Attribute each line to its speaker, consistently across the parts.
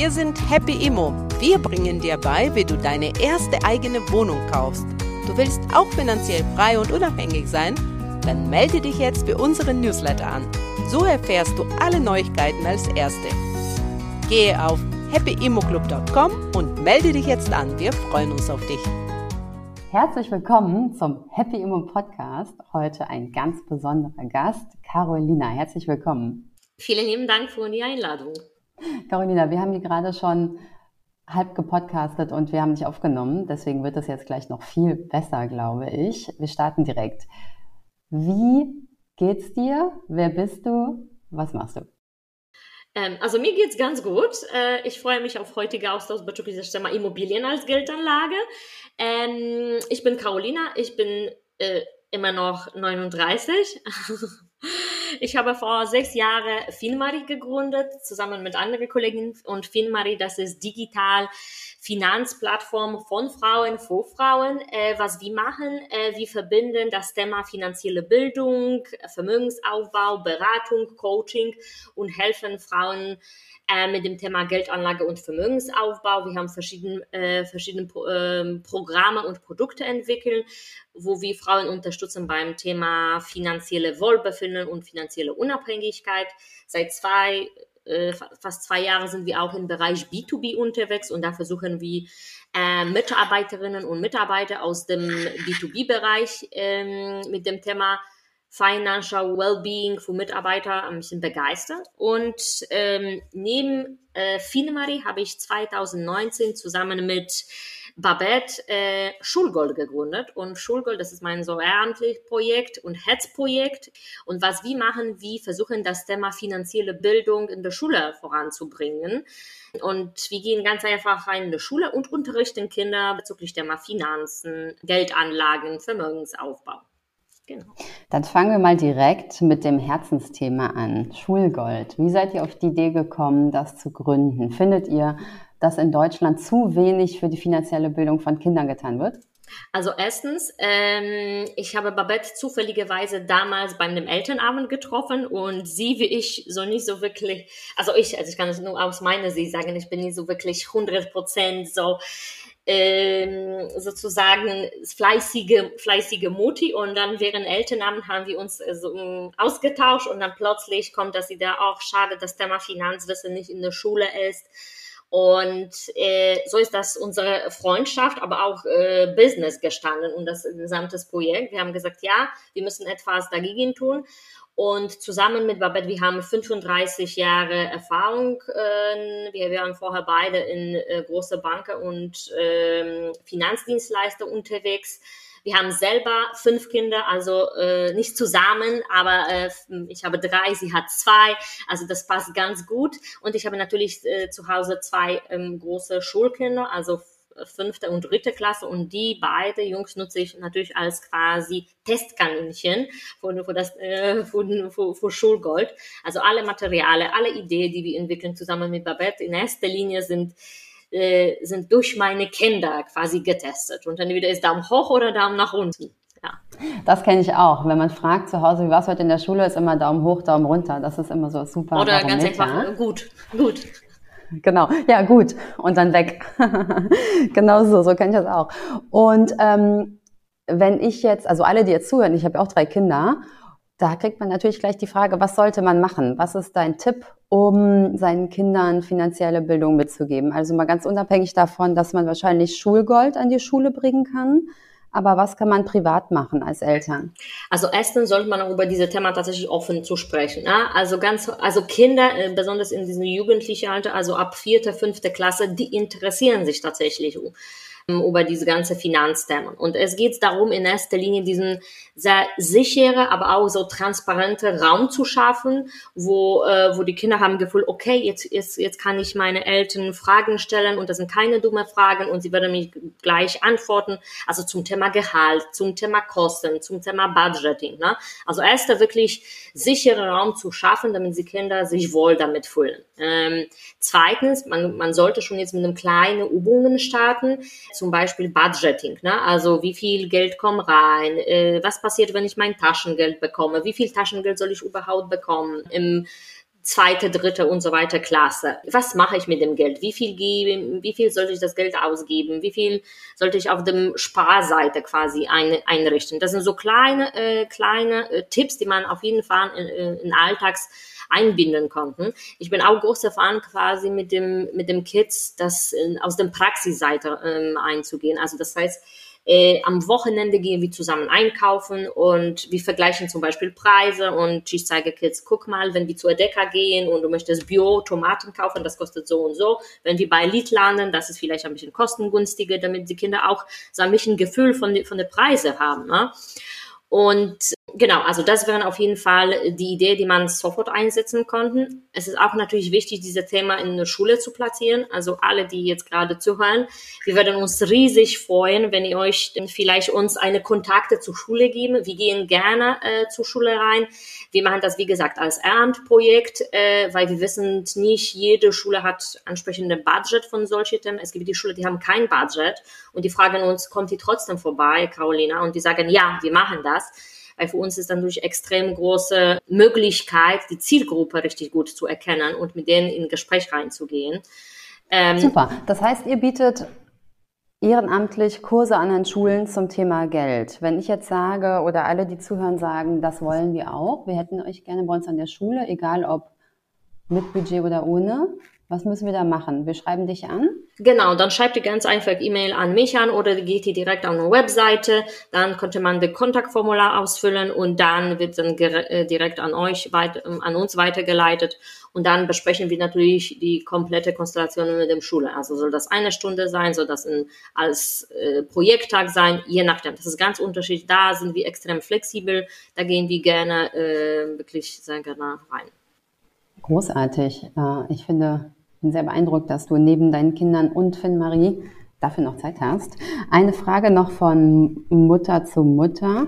Speaker 1: Wir sind Happy Immo. Wir bringen dir bei, wie du deine erste eigene Wohnung kaufst. Du willst auch finanziell frei und unabhängig sein? Dann melde dich jetzt für unseren Newsletter an. So erfährst du alle Neuigkeiten als Erste. Gehe auf happyimmoclub.com und melde dich jetzt an. Wir freuen uns auf dich.
Speaker 2: Herzlich willkommen zum Happy Immo Podcast. Heute ein ganz besonderer Gast, Carolina. Herzlich willkommen.
Speaker 3: Vielen lieben Dank für die Einladung.
Speaker 2: Carolina, wir haben hier gerade schon halb gepodcastet und wir haben dich aufgenommen. Deswegen wird es jetzt gleich noch viel besser, glaube ich. Wir starten direkt. Wie geht's dir? Wer bist du? Was machst du?
Speaker 3: Also mir geht's ganz gut. Ich freue mich auf heutige Austausch bezüglich des Thema Immobilien als Geldanlage. Ich bin Carolina, ich bin immer noch 39. Ich habe vor 6 Jahren Finmari gegründet, zusammen mit anderen Kolleginnen. Und Finmari, das ist digital Finanzplattform von Frauen für Frauen. Was wir machen, wir verbinden das Thema finanzielle Bildung, Vermögensaufbau, Beratung, Coaching und helfen Frauen mit dem Thema Geldanlage und Vermögensaufbau. Wir haben verschiedene Programme und Produkte entwickelt, wo wir Frauen unterstützen beim Thema finanzielle Wohlbefinden und finanzielle Unabhängigkeit. Seit fast 2 Jahren sind wir auch im Bereich B2B unterwegs und da versuchen wir Mitarbeiterinnen und Mitarbeiter aus dem B2B-Bereich mit dem Thema Financial Wellbeing für Mitarbeiter ein bisschen begeistert. Und neben Finmari habe ich 2019 zusammen mit Babette Schulgold gegründet. Und Schulgold, das ist mein so ehrenamtliches Projekt und Herzprojekt. Und was wir machen, wir versuchen das Thema finanzielle Bildung in der Schule voranzubringen. Und wir gehen ganz einfach rein in die Schule und unterrichten Kinder bezüglich Thema Finanzen, Geldanlagen, Vermögensaufbau. Genau.
Speaker 2: Dann fangen wir mal direkt mit dem Herzensthema an, Schulgold. Wie seid ihr auf die Idee gekommen, das zu gründen? Findet ihr, dass in Deutschland zu wenig für die finanzielle Bildung von Kindern getan wird?
Speaker 3: Also erstens, ich habe Babette zufälligerweise damals bei einem Elternabend getroffen und sie wie ich so nicht so wirklich, also ich kann es nur aus meiner Sicht sagen, ich bin nicht so wirklich 100% so sozusagen fleißige Mutti und dann während Elternabend haben wir uns ausgetauscht und dann plötzlich kommt, dass sie da auch schade, das Thema Finanzwissen nicht in der Schule ist. Und so ist das unsere Freundschaft, aber auch Business gestanden und das gesamte Projekt. Wir haben gesagt, ja, wir müssen etwas dagegen tun. Und zusammen mit Babette, wir haben 35 Jahre Erfahrung. Wir waren vorher beide in große Banken und Finanzdienstleister unterwegs. Wir haben selber 5 Kinder, also nicht zusammen, aber ich habe 3, sie hat 2, also das passt ganz gut. Und ich habe natürlich zu Hause 2 große Schulkinder, also 5. und 3. Klasse und die beide Jungs nutze ich natürlich als quasi Testkaninchen für Schulgold. Also alle Materialien, alle Ideen, die wir entwickeln zusammen mit Babette, in erster Linie sind durch meine Kinder quasi getestet. Und entweder ist Daumen hoch oder Daumen nach unten. Ja.
Speaker 2: Das kenne ich auch. Wenn man fragt zu Hause, wie war es heute in der Schule, ist immer Daumen hoch, Daumen runter. Das ist immer so super.
Speaker 3: Oder ganz einfach, gut.
Speaker 2: Genau, ja gut und dann weg. Genau so kenne ich das auch. Und wenn ich jetzt, also alle, die jetzt zuhören, ich habe auch 3 Kinder, da kriegt man natürlich gleich die Frage, was sollte man machen? Was ist dein Tipp, um seinen Kindern finanzielle Bildung mitzugeben? Also mal ganz unabhängig davon, dass man wahrscheinlich Schulgold an die Schule bringen kann. Aber was kann man privat machen als Eltern?
Speaker 3: Also erstens sollte man über diese Thema tatsächlich offen zu sprechen. Ja? Also Kinder, besonders in diesem jugendlichen Alter, also ab 4., 5. Klasse, die interessieren sich tatsächlich über diese ganze Finanzthemen. Und es geht darum, in erster Linie diesen sehr sichere, aber auch so transparente Raum zu schaffen, wo die Kinder haben Gefühl, okay, jetzt kann ich meine Eltern Fragen stellen und das sind keine dumme Fragen und sie werden mich gleich antworten. Also zum Thema Gehalt, zum Thema Kosten, zum Thema Budgeting. Ne? Also erst wirklich sichere Raum zu schaffen, damit die Kinder sich wohl damit fühlen. Zweitens, man sollte schon jetzt mit einem kleinen Übungen starten, zum Beispiel Budgeting, ne? Also wie viel Geld kommt rein, was passiert, wenn ich mein Taschengeld bekomme, wie viel Taschengeld soll ich überhaupt bekommen, zweite, dritte und so weiter Klasse. Was mache ich mit dem Geld? Wie viel geben? Wie viel sollte ich das Geld ausgeben? Wie viel sollte ich auf dem Sparseite quasi einrichten? Das sind so kleine Tipps, die man auf jeden Fall in Alltags einbinden konnten. Ich bin auch großer Fan quasi mit dem Kids, das aus der Praxisseite einzugehen. Also das heißt, am Wochenende gehen wir zusammen einkaufen und wir vergleichen zum Beispiel Preise und ich zeige Kids, guck mal, wenn wir zur Edeka gehen und du möchtest Bio-Tomaten kaufen, das kostet so und so. Wenn wir bei Lidl landen, das ist vielleicht ein bisschen kostengünstiger, damit die Kinder auch so ein bisschen Gefühl von der Preise haben. Ne? Und genau, also das wären auf jeden Fall die Idee, die man sofort einsetzen konnte. Es ist auch natürlich wichtig, dieses Thema in der Schule zu platzieren. Also alle, die jetzt gerade zuhören, wir würden uns riesig freuen, wenn ihr euch vielleicht uns eine Kontakte zur Schule geben. Wir gehen gerne zur Schule rein. Wir machen das, wie gesagt, als Ehrenprojekt, weil wir wissen, nicht jede Schule hat entsprechende Budget von solchen Themen. Es gibt die Schule, die haben kein Budget und die fragen uns, kommt die trotzdem vorbei, Carolina? Und die sagen, ja, wir machen das. Weil für uns ist dann durch extrem große Möglichkeit, die Zielgruppe richtig gut zu erkennen und mit denen in Gespräch reinzugehen.
Speaker 2: Super. Das heißt, ihr bietet ehrenamtlich Kurse an den Schulen zum Thema Geld. Wenn ich jetzt sage oder alle, die zuhören, sagen, das wollen wir auch, wir hätten euch gerne bei uns an der Schule, egal ob mit Budget oder ohne, was müssen wir da machen? Wir schreiben dich an?
Speaker 3: Genau, dann schreibt ihr ganz einfach E-Mail an mich an oder geht ihr direkt auf eine Webseite, dann könnte man das Kontaktformular ausfüllen und dann wird dann direkt an uns weitergeleitet und dann besprechen wir natürlich die komplette Konstellation mit der Schule. Also soll das eine Stunde sein, soll das als Projekttag sein, je nachdem. Das ist ganz unterschiedlich. Da sind wir extrem flexibel, da gehen wir gerne wirklich sehr gerne rein.
Speaker 2: Großartig. Ich bin sehr beeindruckt, dass du neben deinen Kindern und Finn-Marie dafür noch Zeit hast. Eine Frage noch von Mutter zu Mutter.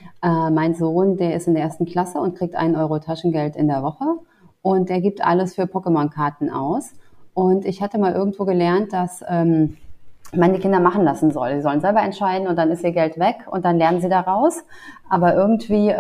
Speaker 2: Mein Sohn, der ist in der 1. Klasse und kriegt 1 Euro Taschengeld in der Woche und der gibt alles für Pokémon-Karten aus. Und ich hatte mal irgendwo gelernt, dass man die Kinder machen lassen soll. Sie sollen selber entscheiden und dann ist ihr Geld weg und dann lernen sie daraus. Aber irgendwie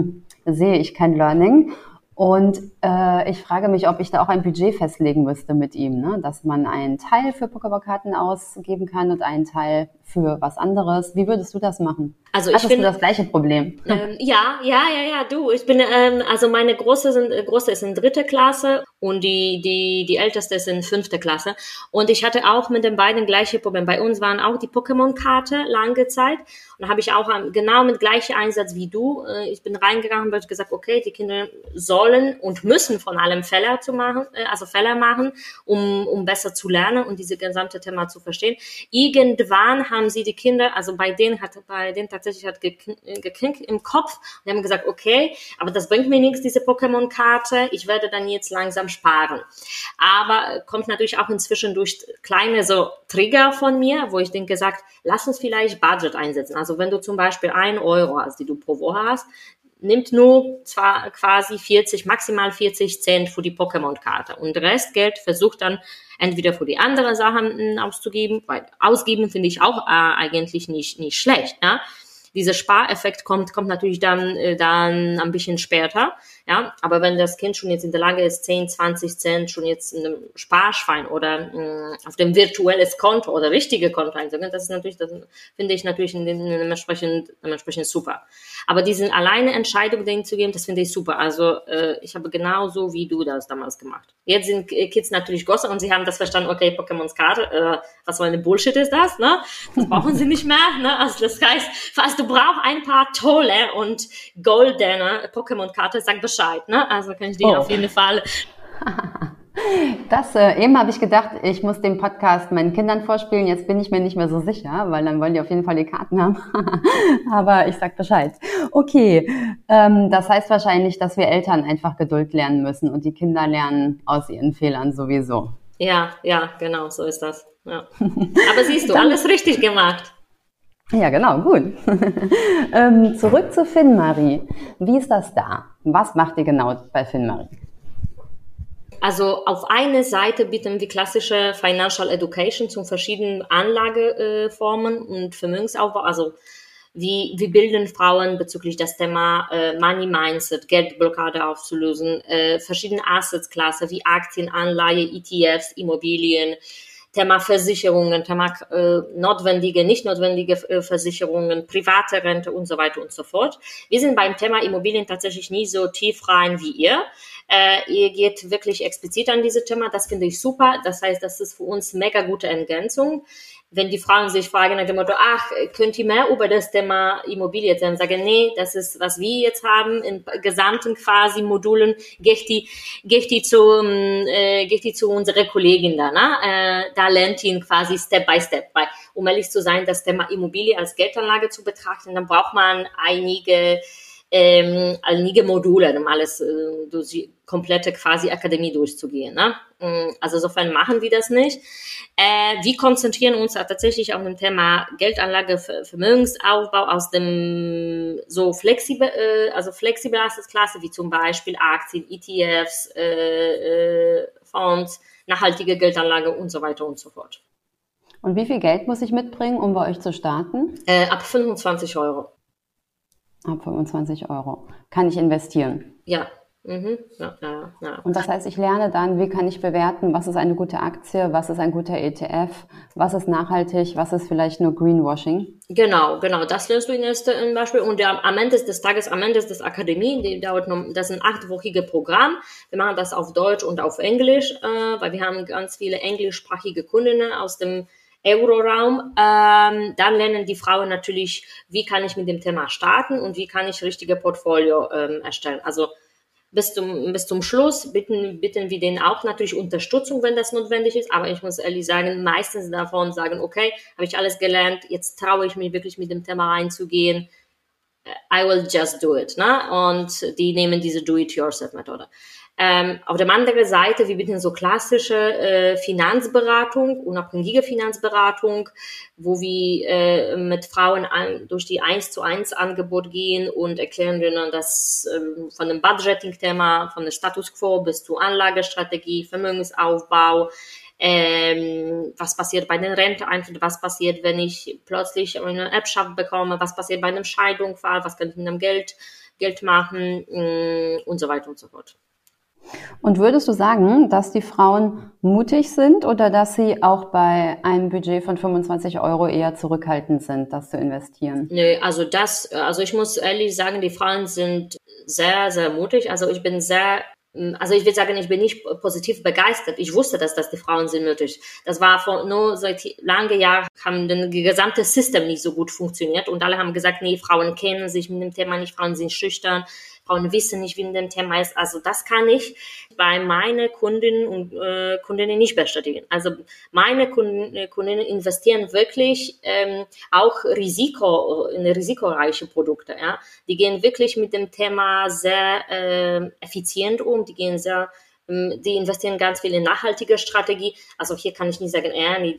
Speaker 2: sehe ich kein Learning. Und ich frage mich, ob ich da auch ein Budget festlegen müsste mit ihm, ne? Dass man einen Teil für Pokémon-Karten ausgeben kann und einen Teil für was anderes. Wie würdest du das machen?
Speaker 3: Also
Speaker 2: Hattest du das gleiche Problem?
Speaker 3: Ja, du. Ich bin, also meine Große ist in 3. Klasse und die Älteste ist in 5. Klasse. Und ich hatte auch mit den beiden gleiche Problem. Bei uns waren auch die Pokémon-Karte lange Zeit. Und da habe ich auch genau mit gleichem Einsatz wie du. Ich bin reingegangen und habe gesagt, okay, die Kinder sollen und müssen von allem Fehler machen, um besser zu lernen und diese gesamte Thema zu verstehen. Irgendwann haben sie die Kinder, also bei denen tatsächlich hat geknickt im Kopf und haben gesagt, okay, aber das bringt mir nichts, diese Pokémon-Karte, ich werde dann jetzt langsam sparen. Aber kommt natürlich auch inzwischen durch kleine so Trigger von mir, wo ich denke, lass uns vielleicht Budget einsetzen. Also wenn du zum Beispiel 1 Euro hast, die du pro Woche hast, nimmt nur zwar quasi maximal 40 Cent für die Pokémon-Karte und Restgeld versucht dann entweder für die anderen Sachen auszugeben, weil ausgeben finde ich auch eigentlich nicht schlecht, ja. Dieser Spareffekt kommt natürlich dann ein bisschen später, ja. Aber wenn das Kind schon jetzt in der Lage ist, 10, 20 Cent schon jetzt in einem Sparschwein oder auf dem virtuelles Konto oder richtige Konto einzugeben, das finde ich natürlich entsprechend super. Aber diesen alleine Entscheidung denen zu geben, das finde ich super. Also ich habe genauso wie du das damals gemacht. Jetzt sind Kids natürlich größer und sie haben das verstanden, okay, Pokémons Karte, was für eine Bullshit ist das, ne? Das brauchen sie nicht mehr, ne? Also das heißt, du brauchst ein paar tolle und goldene Pokémon-Karte, sag Bescheid, ne? Also kann ich dir auf jeden Fall...
Speaker 2: Eben habe ich gedacht, ich muss den Podcast meinen Kindern vorspielen. Jetzt bin ich mir nicht mehr so sicher, weil dann wollen die auf jeden Fall die Karten haben. Aber ich sag Bescheid. Okay, das heißt wahrscheinlich, dass wir Eltern einfach Geduld lernen müssen und die Kinder lernen aus ihren Fehlern sowieso.
Speaker 3: Ja, genau, so ist das. Ja. Aber siehst du, alles richtig gemacht.
Speaker 2: Ja, genau, gut. Zurück zu Finn-Marie. Wie ist das da? Was macht ihr genau bei Finn-Marie?
Speaker 3: Also auf einer Seite bieten wir klassische Financial Education zu verschiedenen Anlageformen und Vermögensaufbau, also wie bilden Frauen bezüglich das Thema Money Mindset, Geldblockade aufzulösen, verschiedene Assetklasse wie Aktien, Anleihe, ETFs, Immobilien, Thema Versicherungen, Thema notwendige, nicht notwendige Versicherungen, private Rente und so weiter und so fort. Wir sind beim Thema Immobilien tatsächlich nie so tief rein wie ihr. Ihr geht wirklich explizit an dieses Thema. Das finde ich super. Das heißt, das ist für uns mega gute Ergänzung. Wenn die Frauen sich fragen nach dem Motto, könnt ihr mehr über das Thema Immobilie erzählen? Sagen, nee, das ist, was wir jetzt haben, in gesamten quasi Modulen, gehe ich zu unserer Kollegin da, ne? Da lernt ihn quasi Step by Step. Weil, um ehrlich zu sein, das Thema Immobilie als Geldanlage zu betrachten, dann braucht man einige Module, um alles durch die komplette quasi Akademie durchzugehen. Ne? Also insofern machen wir das nicht. Wir konzentrieren uns tatsächlich auf dem Thema Geldanlage, Vermögensaufbau aus dem so flexibel Assetklasse wie zum Beispiel Aktien, ETFs, Fonds, nachhaltige Geldanlage und so weiter und so fort.
Speaker 2: Und wie viel Geld muss ich mitbringen, um bei euch zu starten?
Speaker 3: Ab 25 Euro.
Speaker 2: Ab 25 Euro. Kann ich investieren?
Speaker 3: Ja. Mhm. Ja.
Speaker 2: Und das heißt, ich lerne dann, wie kann ich bewerten, was ist eine gute Aktie, was ist ein guter ETF, was ist nachhaltig, was ist vielleicht nur Greenwashing?
Speaker 3: Genau. Das lernst du im Beispiel. Und am Ende des Tages, am Ende des Akademie, das ist ein 8-wöchige Programm. Wir machen das auf Deutsch und auf Englisch, weil wir haben ganz viele englischsprachige Kundinnen aus dem Euroraum. Dann lernen die Frauen natürlich, wie kann ich mit dem Thema starten und wie kann ich richtige Portfolio erstellen. Also bis zum Schluss bitten wir denen auch natürlich Unterstützung, wenn das notwendig ist. Aber ich muss ehrlich sagen, meistens davon sagen, okay, habe ich alles gelernt, jetzt traue ich mich wirklich mit dem Thema reinzugehen. I will just do it. Ne? Und die nehmen diese Do-it-yourself-Methode. Auf der anderen Seite, wir bieten so klassische Finanzberatung, unabhängige Finanzberatung, wo wir mit Frauen durch die 1:1 Angebot gehen und erklären denen das von dem Budgeting-Thema, von der Status Quo bis zur Anlagestrategie, Vermögensaufbau, was passiert bei den Renteeintritten, was passiert, wenn ich plötzlich eine Erbschaft bekomme, was passiert bei einem Scheidungsfall, was kann ich mit dem Geld machen und so weiter und so fort.
Speaker 2: Und würdest du sagen, dass die Frauen mutig sind oder dass sie auch bei einem Budget von 25 Euro eher zurückhaltend sind, das zu investieren?
Speaker 3: Nee, also ich muss ehrlich sagen, die Frauen sind sehr, sehr mutig. Also ich will sagen, ich bin nicht positiv begeistert. Ich wusste, dass die Frauen sind mutig. Das war nur seit langen Jahren haben das gesamte System nicht so gut funktioniert und alle haben gesagt, nee, Frauen kennen sich mit dem Thema nicht, Frauen sind schüchtern. Frauen wissen nicht, wie in dem Thema ist. Also das kann ich bei meinen Kundinnen und Kundinnen nicht bestätigen. Also meine Kundinnen investieren wirklich auch in risikoreiche Produkte. Ja? Die gehen wirklich mit dem Thema sehr effizient um. Die investieren ganz viel in nachhaltige Strategie. Also hier kann ich nicht sagen,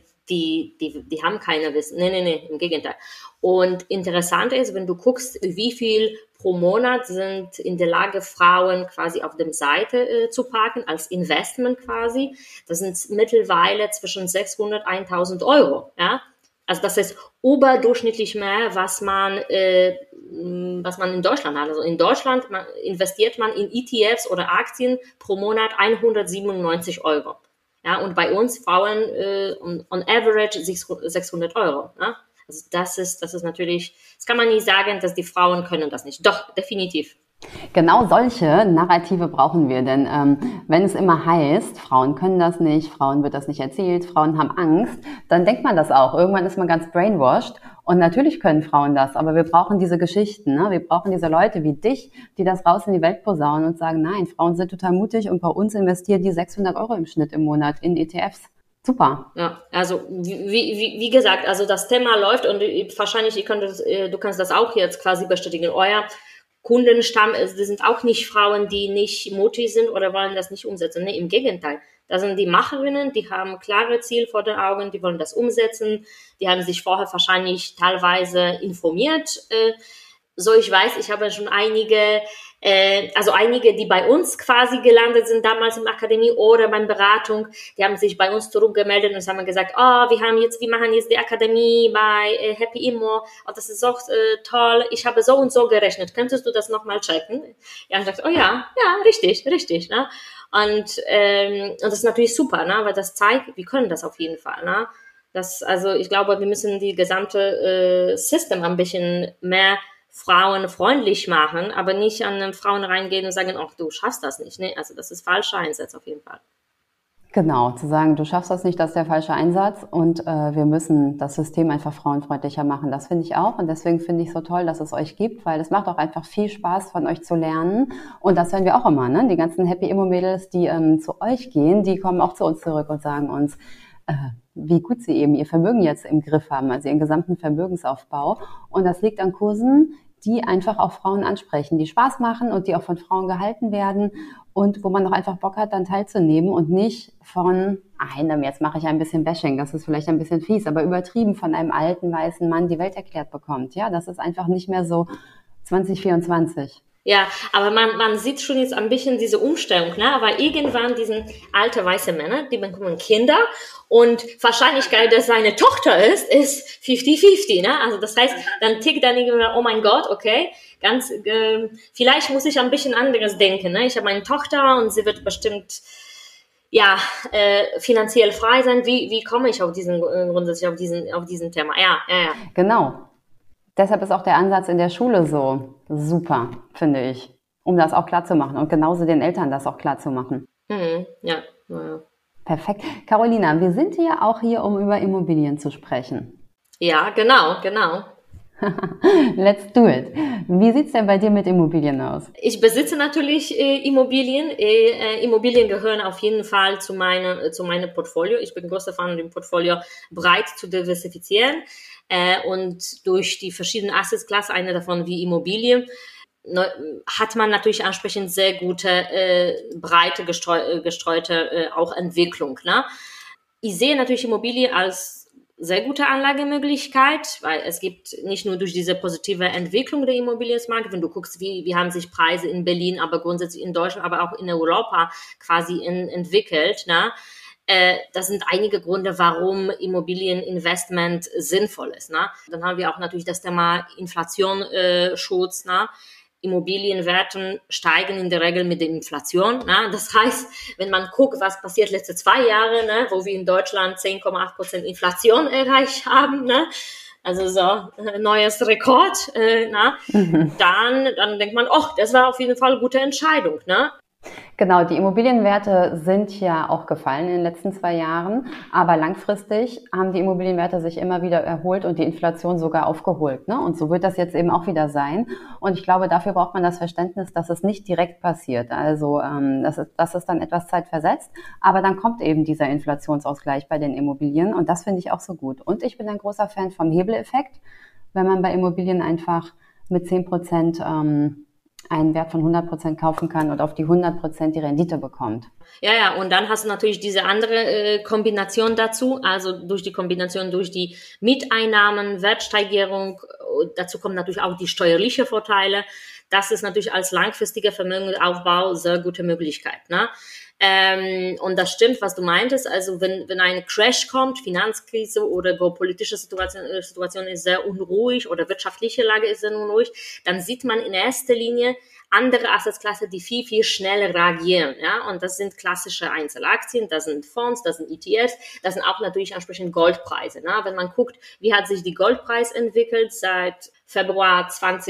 Speaker 3: die haben keine Wissen. Nee, im Gegenteil. Und interessant ist, wenn du guckst, wie viel pro Monat sind in der Lage, Frauen quasi auf der Seite zu parken, als Investment quasi. Das sind mittlerweile zwischen 600 und 1.000 Euro. Ja? Also das ist überdurchschnittlich mehr, was man in Deutschland hat. Also in Deutschland investiert man in ETFs oder Aktien pro Monat 197 Euro. Ja, und bei uns Frauen on average 600 Euro. Ja? Also das ist natürlich, das kann man nicht sagen, dass die Frauen können das nicht. Doch, definitiv.
Speaker 2: Genau solche Narrative brauchen wir, denn wenn es immer heißt, Frauen können das nicht, Frauen wird das nicht erzählt, Frauen haben Angst, dann denkt man das auch. Irgendwann ist man ganz brainwashed und natürlich können Frauen das, aber wir brauchen diese Geschichten, ne? Wir brauchen diese Leute wie dich, die das raus in die Welt posaunen und sagen, nein, Frauen sind total mutig und bei uns investieren die 600 Euro im Schnitt im Monat in ETFs. Super.
Speaker 3: Ja, also wie gesagt, also das Thema läuft und wahrscheinlich du kannst das auch jetzt quasi bestätigen. Euer Kundenstamm, das sind auch nicht Frauen, die nicht mutig sind oder wollen das nicht umsetzen. Nee, im Gegenteil. Das sind die Macherinnen, die haben klare Ziele vor den Augen, die wollen das umsetzen. Die haben sich vorher wahrscheinlich teilweise informiert. So, ich weiß, ich habe schon einige Also einige, die bei uns quasi gelandet sind, damals in der Akademie oder beim Beratung, die haben sich bei uns zurückgemeldet und haben gesagt, wir machen jetzt die Akademie bei Happy Immo, das ist auch toll, ich habe so und so gerechnet, könntest du das nochmal checken? Ja, ich dachte, ja, richtig, ne? Und das ist natürlich super, ne? Weil das zeigt, wir können das auf jeden Fall, ne? Also ich glaube, wir müssen die gesamte System ein bisschen mehr frauenfreundlich machen, aber nicht an Frauen reingehen und sagen, du schaffst das nicht. Ne? Also das ist falscher Einsatz auf jeden Fall.
Speaker 2: Genau, zu sagen, du schaffst das nicht, das ist der falsche Einsatz und wir müssen das System einfach frauenfreundlicher machen. Das finde ich auch und deswegen finde ich es so toll, dass es euch gibt, weil es macht auch einfach viel Spaß, von euch zu lernen und das hören wir auch immer. Ne? Die ganzen Happy Immo Mädels, die zu euch gehen, die kommen auch zu uns zurück und sagen uns, wie gut sie eben ihr Vermögen jetzt im Griff haben, also ihren gesamten Vermögensaufbau. Und das liegt an Kursen, die einfach auch Frauen ansprechen, die Spaß machen und die auch von Frauen gehalten werden und wo man auch einfach Bock hat, dann teilzunehmen und nicht von einem, jetzt mache ich ein bisschen Bashing, das ist vielleicht ein bisschen fies, aber übertrieben von einem alten, weißen Mann die Welt erklärt bekommt. Ja, das ist einfach nicht mehr so 2024.
Speaker 3: Ja, aber man sieht schon jetzt ein bisschen diese Umstellung, ne? Aber irgendwann diesen alte weiße Männer, die bekommen Kinder und Wahrscheinlichkeit, dass seine Tochter ist 50-50, ne? Also das heißt, dann tickt dann irgendwann, oh mein Gott, okay, vielleicht muss ich ein bisschen anderes denken, ne? Ich habe eine Tochter und sie wird bestimmt finanziell frei sein. Wie komme ich auf grundsätzlich auf diesen Thema? Ja.
Speaker 2: Genau. Deshalb ist auch der Ansatz in der Schule so super, finde ich, um das auch klar zu machen und genauso den Eltern das auch klar zu machen.
Speaker 3: Ja.
Speaker 2: Perfekt. Carolina, wir sind ja auch hier, um über Immobilien zu sprechen.
Speaker 3: Ja, genau.
Speaker 2: Let's do it. Wie sieht's denn bei dir mit Immobilien aus?
Speaker 3: Ich besitze natürlich Immobilien. Immobilien gehören auf jeden Fall zu meinem Portfolio. Ich bin großer Fan, dem Portfolio breit zu diversifizieren. Und durch die verschiedenen Assetklassen, eine davon wie Immobilien, hat man natürlich entsprechend sehr gute, breite, gestreute auch Entwicklung. Ne? Ich sehe natürlich Immobilien als sehr gute Anlagemöglichkeit, weil es gibt nicht nur durch diese positive Entwicklung der Immobilienmarkt, wenn du guckst, wie haben sich Preise in Berlin, aber grundsätzlich in Deutschland, aber auch in Europa quasi entwickelt, ne? Das sind einige Gründe, warum Immobilieninvestment sinnvoll ist. Ne? Dann haben wir auch natürlich das Thema Inflationsschutz. Ne? Immobilienwerten steigen in der Regel mit der Inflation. Ne? Das heißt, wenn man guckt, was passiert letzte 2 Jahre, ne? Wo wir in Deutschland 10,8% Inflation erreicht haben, ne? Also so neues Rekord, dann denkt man, das war auf jeden Fall eine gute Entscheidung. Ne?
Speaker 2: Genau, die Immobilienwerte sind ja auch gefallen in den letzten 2 Jahren, aber langfristig haben die Immobilienwerte sich immer wieder erholt und die Inflation sogar aufgeholt. Ne? Und so wird das jetzt eben auch wieder sein. Und ich glaube, dafür braucht man das Verständnis, dass es nicht direkt passiert. Also das ist dann etwas zeitversetzt, aber dann kommt eben dieser Inflationsausgleich bei den Immobilien und das finde ich auch so gut. Und ich bin ein großer Fan vom Hebeleffekt, wenn man bei Immobilien einfach mit 10% einen Wert von 100% kaufen kann und auf die 100% die Rendite bekommt.
Speaker 3: Ja, und dann hast du natürlich diese andere Kombination dazu, also durch die Kombination, durch die Mieteinnahmen, Wertsteigerung, dazu kommen natürlich auch die steuerlichen Vorteile. Das ist natürlich als langfristiger Vermögensaufbau sehr gute Möglichkeit, ne? Und das stimmt, was du meintest. Also wenn ein Crash kommt, Finanzkrise oder geopolitische Situation ist sehr unruhig oder wirtschaftliche Lage ist sehr unruhig, dann sieht man in erster Linie andere Assetklassen, die viel, viel schneller reagieren. Ja? Und das sind klassische Einzelaktien, das sind Fonds, das sind ETFs, das sind auch natürlich entsprechend Goldpreise. Ne? Wenn man guckt, wie hat sich die Goldpreis entwickelt seit Februar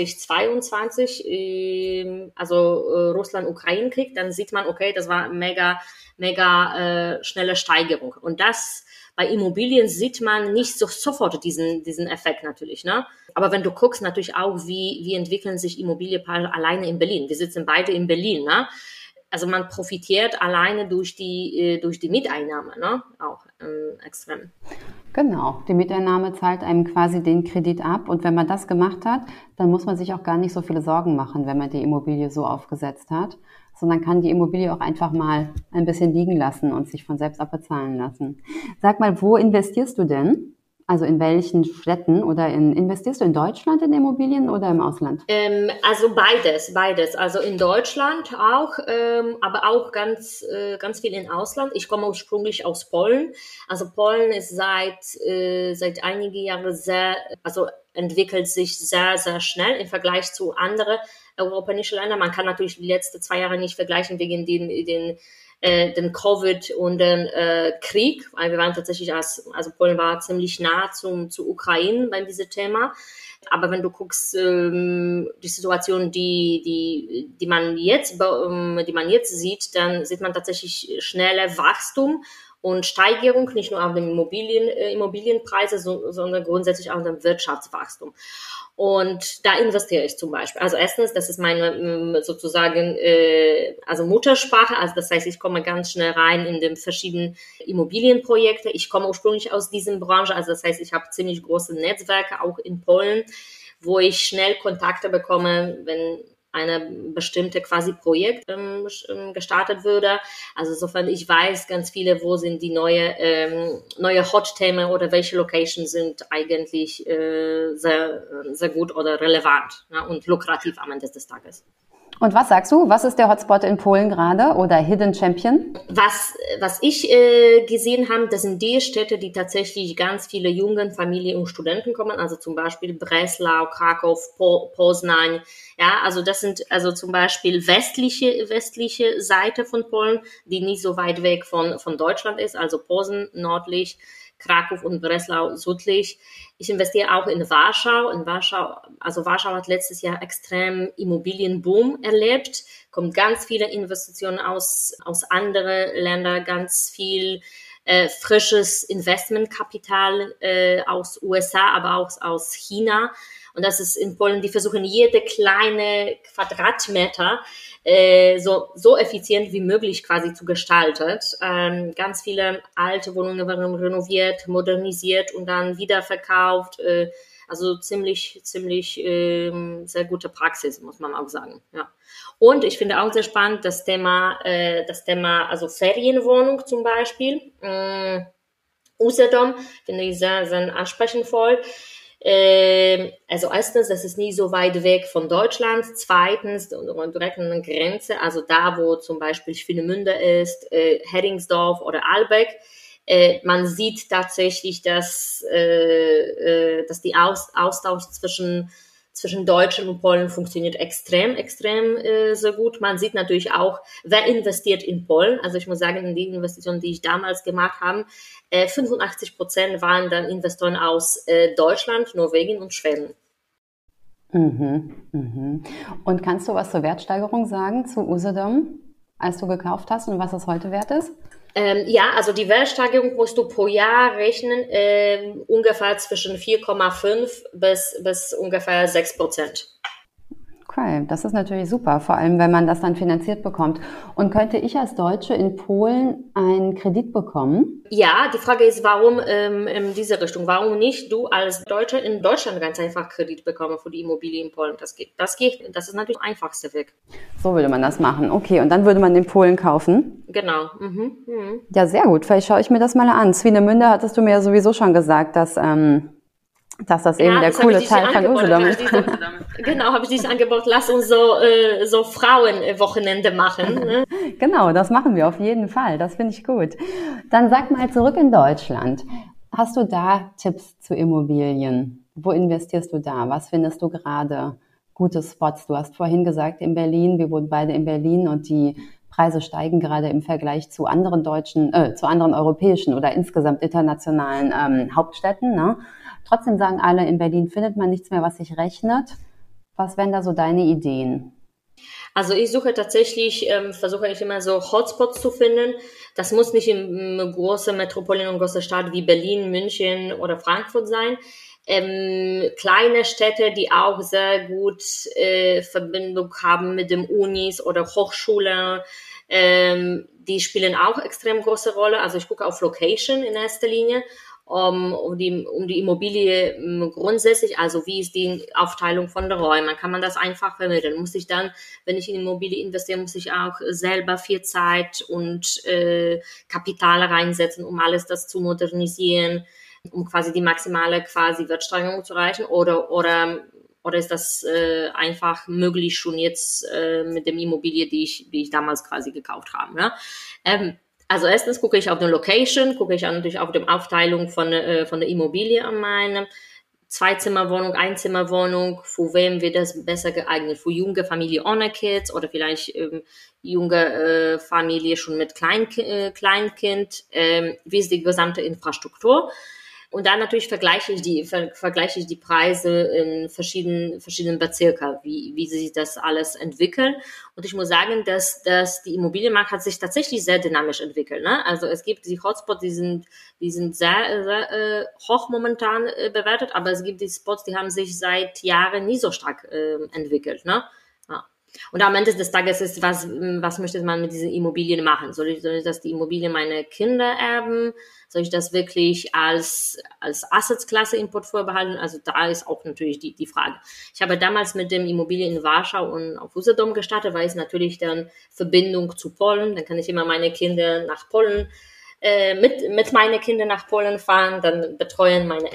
Speaker 3: 2022, Russland-Ukraine-Krieg, dann sieht man, okay, das war mega schnelle Steigerung. Und das bei Immobilien sieht man nicht sofort diesen Effekt natürlich, ne? Aber wenn du guckst natürlich auch, wie entwickeln sich Immobilienpreise alleine in Berlin. Wir sitzen beide in Berlin, ne? Also man profitiert alleine durch die Mieteinnahme, ne? Auch extrem.
Speaker 2: Genau, die Mieteinnahme zahlt einem quasi den Kredit ab und wenn man das gemacht hat, dann muss man sich auch gar nicht so viele Sorgen machen, wenn man die Immobilie so aufgesetzt hat, sondern kann die Immobilie auch einfach mal ein bisschen liegen lassen und sich von selbst abbezahlen lassen. Sag mal, wo investierst du denn? Also in welchen Städten oder investierst du in Deutschland in Immobilien oder im Ausland?
Speaker 3: Also beides. Also in Deutschland auch, aber auch ganz viel im Ausland. Ich komme ursprünglich aus Polen. Also Polen ist seit einigen Jahren also entwickelt sich sehr, sehr schnell im Vergleich zu anderen europäischen Ländern. Man kann natürlich die letzten 2 Jahre nicht vergleichen wegen den Covid und den Krieg, weil wir waren tatsächlich also Polen war ziemlich nah zur Ukraine bei diesem Thema. Aber wenn du guckst, die Situation, die man jetzt sieht, dann sieht man tatsächlich schnelle Wachstum und Steigerung, nicht nur auf den Immobilienpreise, sondern grundsätzlich auch auf dem Wirtschaftswachstum. Und da investiere ich zum Beispiel. Also erstens, das ist meine sozusagen also Muttersprache. Also das heißt, ich komme ganz schnell rein in den verschiedenen Immobilienprojekte. Ich komme ursprünglich aus dieser Branche. Also das heißt, ich habe ziemlich große Netzwerke auch in Polen, wo ich schnell Kontakte bekomme, wenn eine bestimmte quasi Projekt gestartet würde. Also insofern, ich weiß ganz viele, wo sind die neue Hot-Themen oder welche Locations sind eigentlich sehr, sehr gut oder relevant, ja, und lukrativ am Ende des Tages.
Speaker 2: Und was sagst du? Was ist der Hotspot in Polen gerade oder Hidden Champion?
Speaker 3: Was ich gesehen habe, das sind die Städte, die tatsächlich ganz viele junge Familien und Studenten kommen, also zum Beispiel Breslau, Krakow, Poznań. Ja, also das sind also zum Beispiel westliche Seite von Polen, die nicht so weit weg von Deutschland ist, also Posen nördlich, Krakow und Breslau südlich. Ich investiere auch in Warschau. Also Warschau hat letztes Jahr extrem Immobilienboom erlebt. Kommt ganz viele Investitionen aus anderen Ländern, ganz viel frisches Investmentkapital aus USA, aber auch aus China. Und das ist in Polen, die versuchen jede kleine Quadratmeter so effizient wie möglich quasi zu gestalten. Ganz viele alte Wohnungen werden renoviert, modernisiert und dann wiederverkauft. Also ziemlich sehr gute Praxis, muss man auch sagen. Ja. Und ich finde auch sehr spannend das Thema also Ferienwohnung zum Beispiel. Usedom finde ich sehr, sehr ansprechend voll. Also erstens, das ist nie so weit weg von Deutschland. Zweitens, direkt an der Grenze, also da, wo zum Beispiel Swinemünde ist, Heringsdorf oder Albeck. Man sieht tatsächlich, dass die Austausch zwischen Deutschen und Polen funktioniert extrem sehr gut. Man sieht natürlich auch, wer investiert in Polen. Also ich muss sagen, in die Investitionen, die ich damals gemacht habe, 85% waren dann Investoren aus Deutschland, Norwegen und Schweden.
Speaker 2: Und kannst du was zur Wertsteigerung sagen zu Usedom, als du gekauft hast und was es heute wert ist?
Speaker 3: Ja, also die Wertsteigerung musst du pro Jahr rechnen, ungefähr zwischen 4,5 bis ungefähr 6%.
Speaker 2: Okay, das ist natürlich super, vor allem wenn man das dann finanziert bekommt. Und könnte ich als Deutsche in Polen einen Kredit bekommen?
Speaker 3: Ja, die Frage ist, warum in diese Richtung? Warum nicht du als Deutscher in Deutschland ganz einfach Kredit bekommen für die Immobilie in Polen? Das geht. Das ist natürlich der einfachste Weg.
Speaker 2: So würde man das machen. Okay, und dann würde man in Polen kaufen?
Speaker 3: Genau.
Speaker 2: Ja, sehr gut. Vielleicht schaue ich mir das mal an. Swinemünde hattest du mir ja sowieso schon gesagt, dass das eben der coole Teil von Usedom ist.
Speaker 3: Genau, habe ich dieses Angebot. Lass uns so Frauenwochenende machen. Ne?
Speaker 2: Genau, das machen wir auf jeden Fall. Das finde ich gut. Dann sag mal zurück in Deutschland. Hast du da Tipps zu Immobilien? Wo investierst du da? Was findest du gerade gute Spots? Du hast vorhin gesagt, in Berlin, wir wohnen beide in Berlin und die Preise steigen gerade im Vergleich zu anderen zu anderen europäischen oder insgesamt internationalen Hauptstädten, ne? Trotzdem sagen alle, in Berlin findet man nichts mehr, was sich rechnet. Was wären da so deine Ideen?
Speaker 3: Also ich suche tatsächlich, versuche ich immer so Hotspots zu finden. Das muss nicht in große Metropolen und große Städte wie Berlin, München oder Frankfurt sein. Kleine Städte, die auch sehr gut Verbindung haben mit den Unis oder Hochschulen, die spielen auch extrem große Rolle. Also ich gucke auf Location in erster Linie. Um die Immobilie grundsätzlich, also wie ist die Aufteilung von den Räumen, kann man das einfach vermitteln. Muss ich dann, wenn ich in Immobilie investiere, muss ich auch selber viel Zeit und Kapital reinsetzen, um alles das zu modernisieren. um quasi die maximale quasi Wertsteigerung zu erreichen? Oder ist das einfach möglich schon jetzt mit dem Immobilie, die ich damals quasi gekauft habe? Ne? Also erstens gucke ich auf eine Location, gucke ich natürlich auf die Aufteilung von der Immobilie an meine Zweizimmerwohnung, Einzimmerwohnung, für wem wird das besser geeignet? Für junge Familie ohne Kids oder vielleicht junge Familie schon mit Kleinkind? Wie ist die gesamte Infrastruktur? Und dann natürlich vergleiche ich die Preise in verschiedenen Bezirken, wie sich das alles entwickelt. Und ich muss sagen, dass die Immobilienmarkt hat sich tatsächlich sehr dynamisch entwickelt. Ne? Also es gibt die Hotspots, die sind sehr, sehr hoch momentan bewertet, aber es gibt die Spots, die haben sich seit Jahren nie so stark entwickelt. Ne? Ja. Und am Ende des Tages ist, was möchte man mit diesen Immobilien machen? Soll ich das die Immobilien meine Kinder erben? Soll ich das wirklich als Assetsklasse im Portfolio behalten? Also da ist auch natürlich die Frage. Ich habe damals mit dem Immobilien in Warschau und auf Usedom gestartet, weil es natürlich dann Verbindung zu Polen, dann kann ich immer meine Kinder nach Polen mit meinen Kindern nach Polen fahren, dann betreuen meine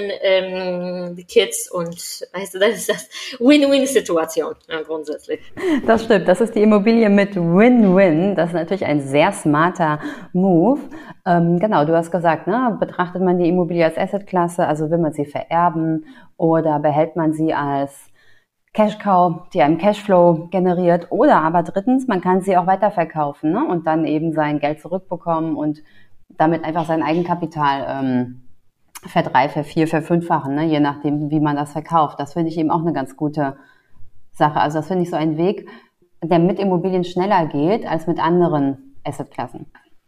Speaker 3: Eltern die Kids und weißt du, das ist das Win-Win-Situation grundsätzlich.
Speaker 2: Das stimmt, das ist die Immobilie mit Win-Win. Das ist natürlich ein sehr smarter Move. Genau, du hast gesagt, ne, betrachtet man die Immobilie als Assetklasse, also will man sie vererben oder behält man sie als Cash-Cow, die einem Cashflow generiert, oder aber drittens, man kann sie auch weiterverkaufen, ne, und dann eben sein Geld zurückbekommen und damit einfach sein Eigenkapital verfünffachen, ne, je nachdem, wie man das verkauft. Das finde ich eben auch eine ganz gute Sache. Also das finde ich so ein Weg, der mit Immobilien schneller geht als mit anderen Assetklassen.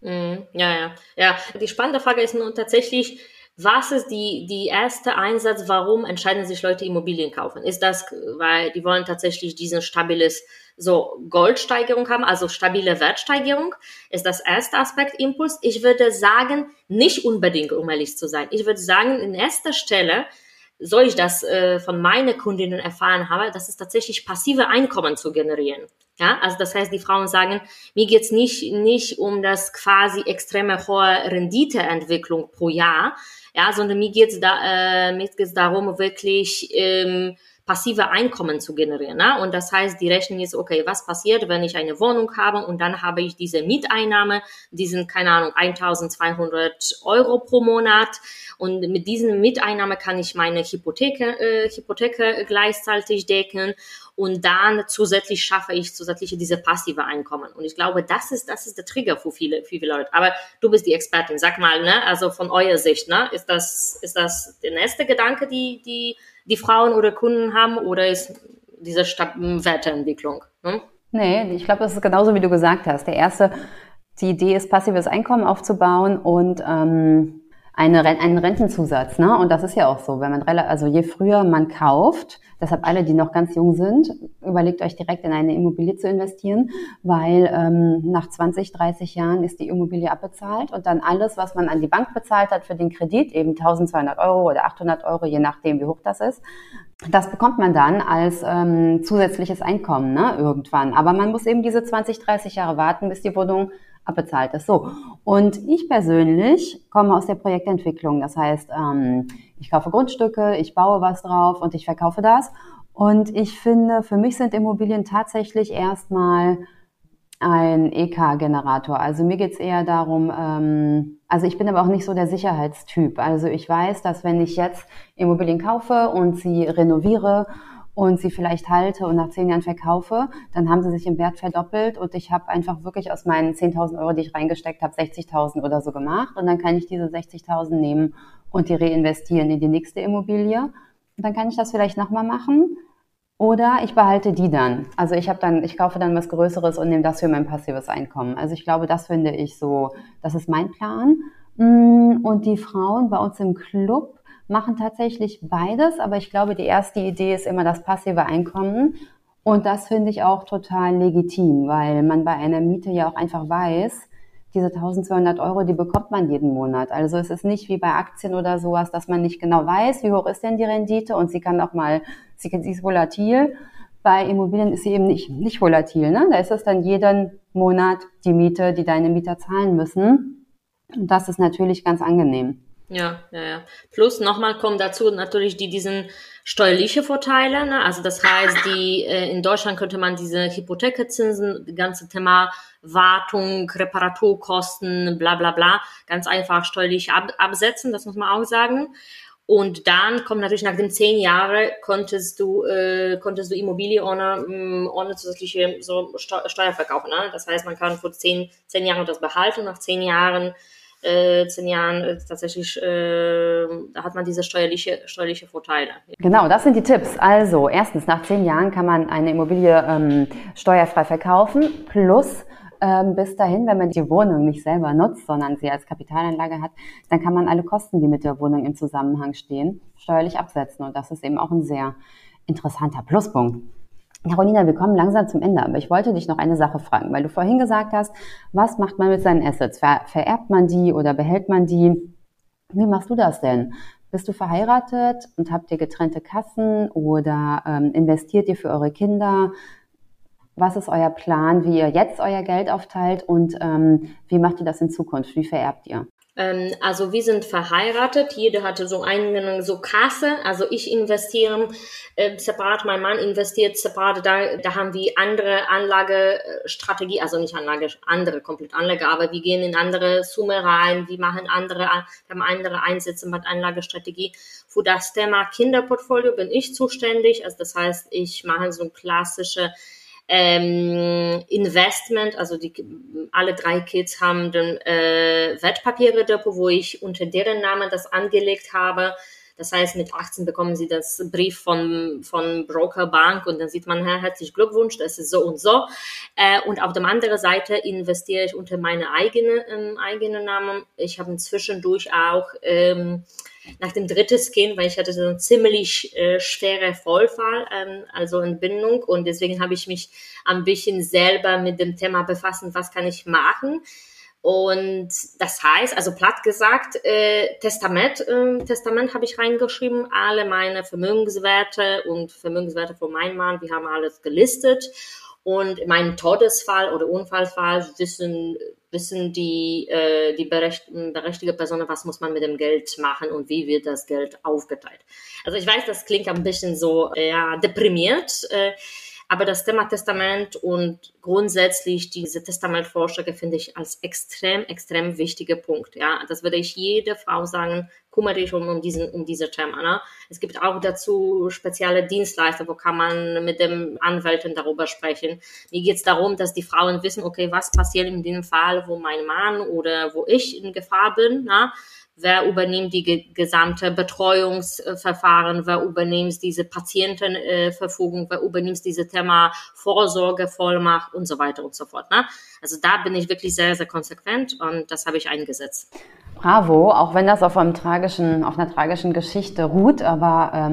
Speaker 3: Ja. Die spannende Frage ist nun tatsächlich, was ist die erste Einsatz, warum entscheiden sich Leute Immobilien kaufen? Ist das, weil die wollen tatsächlich diesen stabiles Goldsteigerung haben, also stabile Wertsteigerung? Ist das erste Aspekt Impuls? Ich würde sagen, nicht unbedingt, um ehrlich zu sein. Ich würde sagen, in erster Stelle, so ich das von meinen Kundinnen erfahren habe, das ist tatsächlich passive Einkommen zu generieren. Ja, also das heißt, die Frauen sagen, mir geht's nicht um das quasi extreme hohe Renditeentwicklung pro Jahr, ja, sondern mir geht's darum, wirklich passive Einkommen zu generieren. Ne? Und das heißt, die rechnen jetzt, okay, was passiert, wenn ich eine Wohnung habe und dann habe ich diese Mieteinnahme, die sind, keine Ahnung, 1.200 Euro pro Monat, und mit diesen Mieteinnahme kann ich meine Hypothek gleichzeitig decken, und dann zusätzlich schaffe ich diese passive Einkommen. Und ich glaube, das ist der Trigger für viele Leute. Aber du bist die Expertin, sag mal, ne, also von eurer Sicht, ne, ist das der nächste Gedanke, die Frauen oder Kunden haben, oder ist diese Werteentwicklung? Ne?
Speaker 2: Nee, ich glaube, das ist genauso, wie du gesagt hast. Die Idee ist, passives Einkommen aufzubauen und einen Rentenzusatz, ne? Und das ist ja auch so, wenn man also je früher man kauft, deshalb alle, die noch ganz jung sind, überlegt euch direkt in eine Immobilie zu investieren, weil nach 20, 30 Jahren ist die Immobilie abbezahlt und dann alles, was man an die Bank bezahlt hat für den Kredit, eben 1.200 Euro oder 800 Euro, je nachdem, wie hoch das ist, das bekommt man dann als zusätzliches Einkommen, ne, irgendwann. Aber man muss eben diese 20, 30 Jahre warten, bis die Wohnung abbezahlt ist. So. Und ich persönlich komme aus der Projektentwicklung. Das heißt, ich kaufe Grundstücke, ich baue was drauf und ich verkaufe das. Und ich finde, für mich sind Immobilien tatsächlich erstmal ein EK-Generator. Also mir geht's eher darum, also ich bin aber auch nicht so der Sicherheitstyp. Also ich weiß, dass wenn ich jetzt Immobilien kaufe und sie renoviere und sie vielleicht halte und nach 10 Jahren verkaufe, dann haben sie sich im Wert verdoppelt und ich habe einfach wirklich aus meinen 10.000 Euro, die ich reingesteckt habe, 60.000 oder so gemacht, und dann kann ich diese 60.000 nehmen und die reinvestieren in die nächste Immobilie, und dann kann ich das vielleicht nochmal machen, oder ich behalte die dann. Also ich kaufe dann was Größeres und nehme das für mein passives Einkommen. Also ich glaube, das finde ich so, das ist mein Plan. Und die Frauen bei uns im Club machen tatsächlich beides, aber ich glaube, die erste Idee ist immer das passive Einkommen, und das finde ich auch total legitim, weil man bei einer Miete ja auch einfach weiß, diese 1.200 Euro, die bekommt man jeden Monat. Also es ist nicht wie bei Aktien oder sowas, dass man nicht genau weiß, wie hoch ist denn die Rendite, und sie ist volatil. Bei Immobilien ist sie eben nicht volatil, ne? Da ist es dann jeden Monat die Miete, die deine Mieter zahlen müssen, und das ist natürlich ganz angenehm.
Speaker 3: Ja, ja, ja. Plus nochmal kommen dazu natürlich diesen steuerliche Vorteile, ne? Also das heißt, in Deutschland könnte man diese Hypothekerzinsen, das ganze Thema Wartung, Reparaturkosten, bla bla bla, ganz einfach steuerlich absetzen, das muss man auch sagen. Und dann kommt natürlich nach den 10 Jahren konntest du Immobilie ohne zusätzliche Steuer verkaufen. Ne? Das heißt, man kann vor 10 Jahren das behalten, nach 10 Jahren tatsächlich, da hat man diese steuerliche Vorteile.
Speaker 2: Genau, das sind die Tipps. Also, erstens, nach 10 Jahren kann man eine Immobilie steuerfrei verkaufen, plus bis dahin, wenn man die Wohnung nicht selber nutzt, sondern sie als Kapitalanlage hat, dann kann man alle Kosten, die mit der Wohnung im Zusammenhang stehen, steuerlich absetzen. Und das ist eben auch ein sehr interessanter Pluspunkt. Carolina, wir kommen langsam zum Ende, aber ich wollte dich noch eine Sache fragen, weil du vorhin gesagt hast, was macht man mit seinen Assets? Vererbt man die oder behält man die? Wie machst du das denn? Bist du verheiratet und habt ihr getrennte Kassen oder investiert ihr für eure Kinder? Was ist euer Plan, wie ihr jetzt euer Geld aufteilt und wie macht ihr das in Zukunft? Wie vererbt ihr?
Speaker 3: Also wir sind verheiratet, jeder hatte so eine Kasse, also ich investiere separat, mein Mann investiert separat, da haben wir andere Anlagestrategie, also nicht komplett Anlage, aber wir gehen in andere Summe rein, wir haben andere Einsätze mit Anlagestrategie. Für das Thema Kinderportfolio bin ich zuständig, also das heißt, ich mache so klassische Investment, also alle 3 Kids haben den Wertpapiere-Depot, wo ich unter deren Namen das angelegt habe. Das heißt, mit 18 bekommen sie das Brief von Broker Bank und dann sieht man, herzlichen Glückwunsch, das ist so und so. Und auf der anderen Seite investiere ich unter meine eigenen Namen. Ich habe zwischendurch auch nach dem dritten Kind, weil ich hatte so einen ziemlich schwere Vollfall, also Entbindung, und deswegen habe ich mich ein bisschen selber mit dem Thema befasst, was kann ich machen. Und das heißt, also platt gesagt, Testament habe ich reingeschrieben, alle meine Vermögenswerte und Vermögenswerte von meinem Mann, wir haben alles gelistet. Und in meinem Todesfall oder Unfallfall wissen die berechtigte Person, was muss man mit dem Geld machen und wie wird das Geld aufgeteilt. Also ich weiß, das klingt ein bisschen so deprimiert, aber das Thema Testament und grundsätzlich diese Testamentvorschläge finde ich als extrem, extrem wichtiger Punkt. Ja, das würde ich jede Frau sagen, kümmere dich um diese Thema. Ne? Es gibt auch dazu spezielle Dienstleister, wo kann man mit dem Anwälten darüber sprechen. Mir geht es darum, dass die Frauen wissen, okay, was passiert in dem Fall, wo mein Mann oder wo ich in Gefahr bin, na? Wer übernimmt die gesamte Betreuungsverfahren, wer übernimmt diese Patientenverfügung, wer übernimmt diese Thema Vorsorge, Vollmacht und so weiter und so fort. Ne? Also da bin ich wirklich sehr, sehr konsequent und das habe ich eingesetzt.
Speaker 2: Bravo, auch wenn das auf einer tragischen Geschichte ruht, aber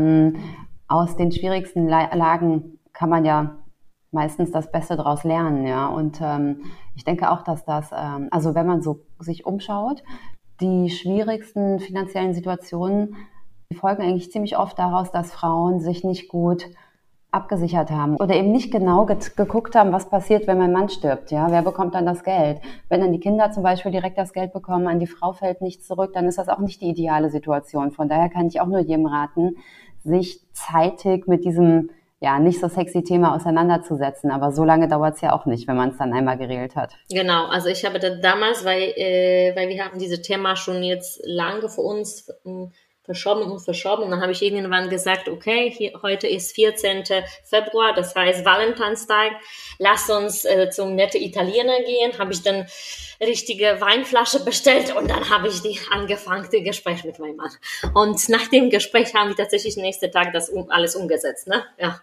Speaker 2: aus den schwierigsten Lagen kann man ja meistens das Beste daraus lernen, ja. Und ich denke auch, dass das, also wenn man so sich umschaut, die schwierigsten finanziellen Situationen, die folgen eigentlich ziemlich oft daraus, dass Frauen sich nicht gut abgesichert haben oder eben nicht genau geguckt haben, was passiert, wenn mein Mann stirbt. Ja, wer bekommt dann das Geld? Wenn dann die Kinder zum Beispiel direkt das Geld bekommen, an die Frau fällt nichts zurück, dann ist das auch nicht die ideale Situation. Von daher kann ich auch nur jedem raten, sich zeitig mit diesem nicht so sexy Thema auseinanderzusetzen. Aber so lange dauert es ja auch nicht, wenn man es dann einmal geregelt hat.
Speaker 3: Genau, also ich habe das damals, weil wir haben dieses Thema schon jetzt lange für uns verschoben. Und dann habe ich irgendwann gesagt, okay, heute ist 14. Februar, das heißt Valentinstag, lass uns zum nette Italiener gehen. Habe ich dann richtige Weinflasche bestellt und dann habe ich angefangen, das Gespräch mit meinem Mann. Und nach dem Gespräch haben wir tatsächlich nächsten Tag das alles umgesetzt, ne? Ja.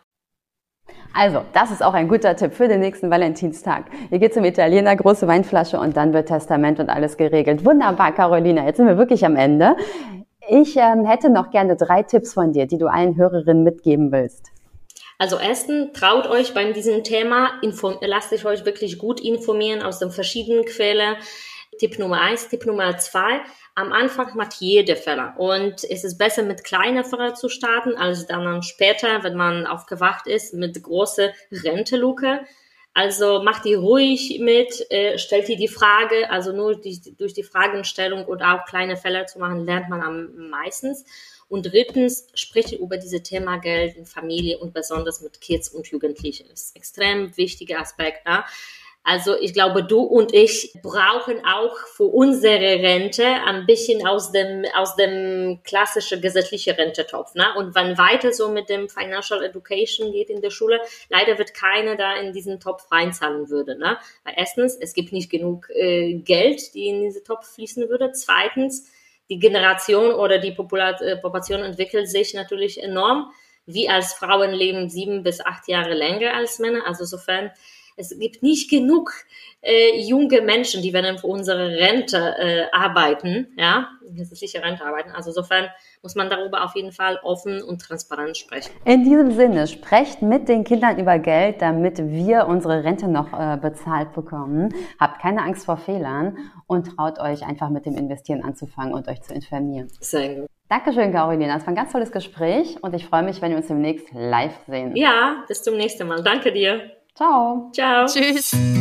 Speaker 2: Also, das ist auch ein guter Tipp für den nächsten Valentinstag. Ihr geht zum Italiener, große Weinflasche und dann wird Testament und alles geregelt. Wunderbar, Carolina, jetzt sind wir wirklich am Ende. Ich hätte noch gerne 3 Tipps von dir, die du allen Hörerinnen mitgeben willst.
Speaker 3: Also erstens, traut euch bei diesem Thema, lasst euch wirklich gut informieren aus den verschiedenen Quellen. Tipp Nummer 1, Tipp Nummer 2. Am Anfang macht jeder Fehler und es ist besser, mit kleinen Fehlern zu starten, als dann später, wenn man aufgewacht ist, mit großer Renteluke. Also macht die ruhig mit, stellt die Frage, also nur durch die Fragestellung oder auch kleine Fälle zu machen, lernt man am meisten. Und drittens, spreche über dieses Thema Geld in Familie und besonders mit Kids und Jugendlichen. Das ist ein extrem wichtiger Aspekt. Ne? Also ich glaube, du und ich brauchen auch für unsere Rente ein bisschen aus dem klassischen gesetzlichen Rentetopf. Ne? Und wenn weiter so mit dem Financial Education geht in der Schule, leider wird keiner da in diesen Topf reinzahlen würde. Ne? Weil erstens, es gibt nicht genug Geld, die in diesen Topf fließen würde. Zweitens, die Generation oder die Population entwickelt sich natürlich enorm. Wir als Frauen leben 7 bis 8 Jahre länger als Männer. Also insofern, es gibt nicht genug junge Menschen, die werden für unsere Rente arbeiten, ja, gesetzliche Rente arbeiten. Also insofern muss man darüber auf jeden Fall offen und transparent sprechen.
Speaker 2: In diesem Sinne, sprecht mit den Kindern über Geld, damit wir unsere Rente noch bezahlt bekommen. Habt keine Angst vor Fehlern und traut euch einfach mit dem Investieren anzufangen und euch zu informieren.
Speaker 3: Sehr gut.
Speaker 2: Dankeschön, Carolina. Das war ein ganz tolles Gespräch und ich freue mich, wenn wir uns demnächst live sehen.
Speaker 3: Ja, bis zum nächsten Mal. Danke dir.
Speaker 2: Ciao.
Speaker 3: Ciao.
Speaker 1: Tschüss.